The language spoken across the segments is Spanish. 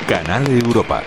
Canal Europa.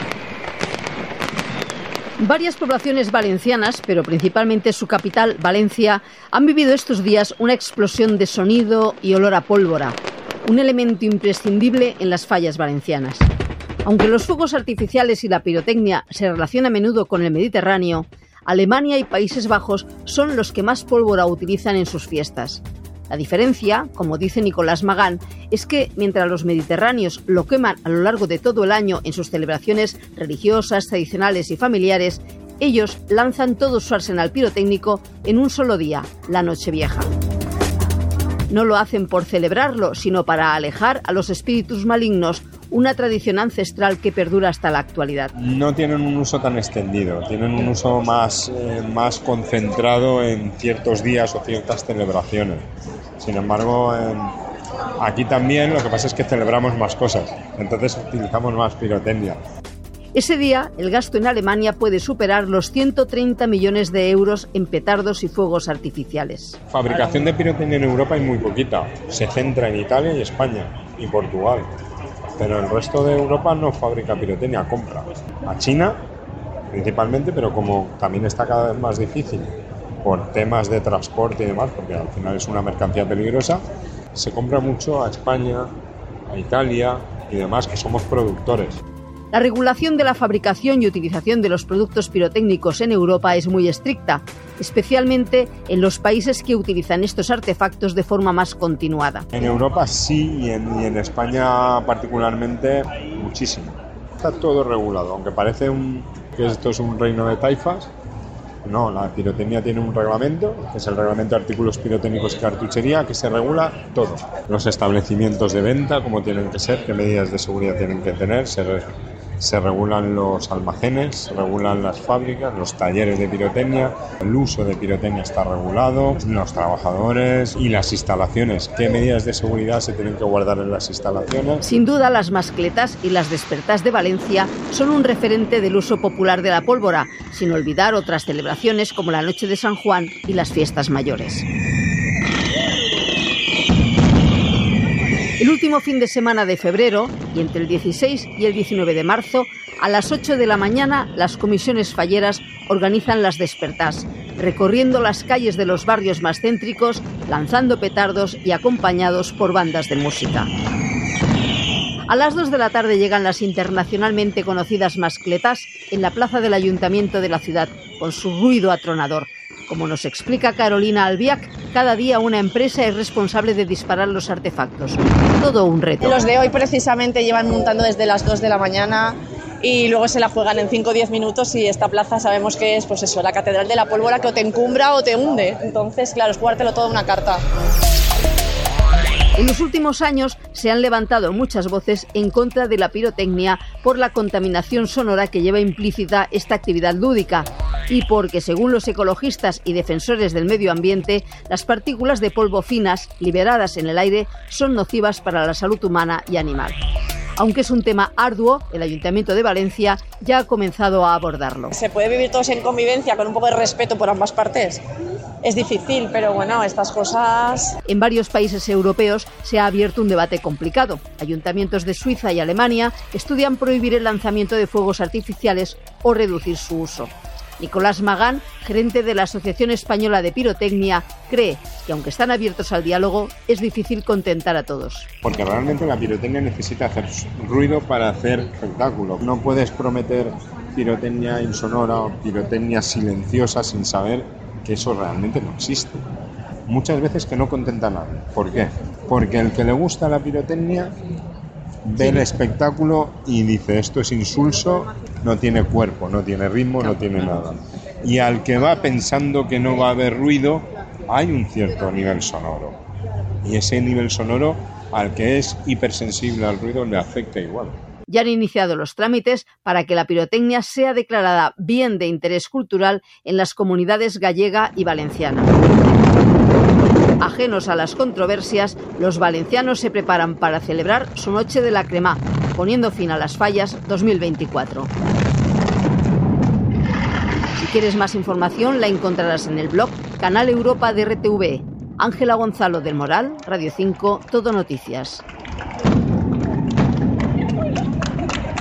Varias poblaciones valencianas, pero principalmente su capital, Valencia, han vivido estos días una explosión de sonido y olor a pólvora, un elemento imprescindible en las fallas valencianas. Aunque los fuegos artificiales y la pirotecnia se relacionan a menudo con el Mediterráneo, Alemania y Países Bajos son los que más pólvora utilizan en sus fiestas. La diferencia, como dice Nicolás Magán, es que mientras los mediterráneos lo queman a lo largo de todo el año en sus celebraciones religiosas, tradicionales y familiares, ellos lanzan todo su arsenal pirotécnico en un solo día, la Nochevieja. No lo hacen por celebrarlo, sino para alejar a los espíritus malignos, una tradición ancestral que perdura hasta la actualidad. No tienen un uso tan extendido, tienen un uso más concentrado en ciertos días o ciertas celebraciones. Sin embargo, aquí también lo que pasa es que celebramos más cosas, entonces utilizamos más pirotecnia. Ese día, el gasto en Alemania puede superar los 130 millones de euros en petardos y fuegos artificiales. Fabricación de pirotecnia en Europa hay muy poquita, se centra en Italia y España y Portugal. Pero el resto de Europa no fabrica pirotecnia, compra. A China, principalmente, pero como también está cada vez más difícil por temas de transporte y demás, porque al final es una mercancía peligrosa, se compra mucho a España, a Italia y demás, que somos productores. La regulación de la fabricación y utilización de los productos pirotécnicos en Europa es muy estricta, especialmente en los países que utilizan estos artefactos de forma más continuada. En Europa sí y en España particularmente muchísimo. Está todo regulado, aunque parece que esto es un reino de taifas. No, la pirotecnia tiene un reglamento, que es el reglamento de artículos pirotécnicos y cartuchería, que se regula todo. Los establecimientos de venta, cómo tienen que ser, qué medidas de seguridad tienen que tener, se regulan los almacenes, se regulan las fábricas, los talleres de pirotecnia, el uso de pirotecnia está regulado, los trabajadores y las instalaciones, qué medidas de seguridad se tienen que guardar en las instalaciones. Sin duda, las mascletas y las despertás de Valencia son un referente del uso popular de la pólvora, sin olvidar otras celebraciones como la Noche de San Juan y las fiestas mayores. El último fin de semana de febrero, y entre el 16 y el 19 de marzo, a las 8 de la mañana, las comisiones falleras organizan las despertás, recorriendo las calles de los barrios más céntricos, lanzando petardos y acompañados por bandas de música. A las 2 de la tarde llegan las internacionalmente conocidas mascletas en la plaza del Ayuntamiento de la ciudad, con su ruido atronador. Como nos explica Carolina Albiac, cada día una empresa es responsable de disparar los artefactos. Todo un reto. Los de hoy precisamente llevan montando desde las 2 de la mañana y luego se la juegan en 5 o 10 minutos y esta plaza sabemos que es pues eso, la catedral de la pólvora que o te encumbra o te hunde. Entonces, claro, es jugártelo todo una carta. En los últimos años se han levantado muchas voces en contra de la pirotecnia por la contaminación sonora que lleva implícita esta actividad lúdica y porque, según los ecologistas y defensores del medio ambiente, las partículas de polvo finas liberadas en el aire son nocivas para la salud humana y animal. Aunque es un tema arduo, el Ayuntamiento de Valencia ya ha comenzado a abordarlo. ¿Se puede vivir todos en convivencia con un poco de respeto por ambas partes? Es difícil, pero bueno, estas cosas... En varios países europeos se ha abierto un debate complicado. Ayuntamientos de Suiza y Alemania estudian prohibir el lanzamiento de fuegos artificiales o reducir su uso. Nicolás Magán, gerente de la Asociación Española de Pirotecnia, cree que aunque están abiertos al diálogo, es difícil contentar a todos. Porque realmente la pirotecnia necesita hacer ruido para hacer espectáculo. No puedes prometer pirotecnia insonora o pirotecnia silenciosa sin saber que eso realmente no existe. Muchas veces que no contenta a nadie. ¿Por qué? Porque el que le gusta la pirotecnia ve el espectáculo y dice esto es insulso, no tiene cuerpo, no tiene ritmo, no tiene nada. Y al que va pensando que no va a haber ruido, hay un cierto nivel sonoro. Y ese nivel sonoro, al que es hipersensible al ruido, le afecta igual. Ya han iniciado los trámites para que la pirotecnia sea declarada bien de interés cultural en las comunidades gallega y valenciana. Ajenos a las controversias, los valencianos se preparan para celebrar su Noche de la Cremà, poniendo fin a las fallas 2024. Si quieres más información, la encontrarás en el blog Canal Europa de RTV. Ángela Gonzalo del Moral, Radio 5, Todo Noticias.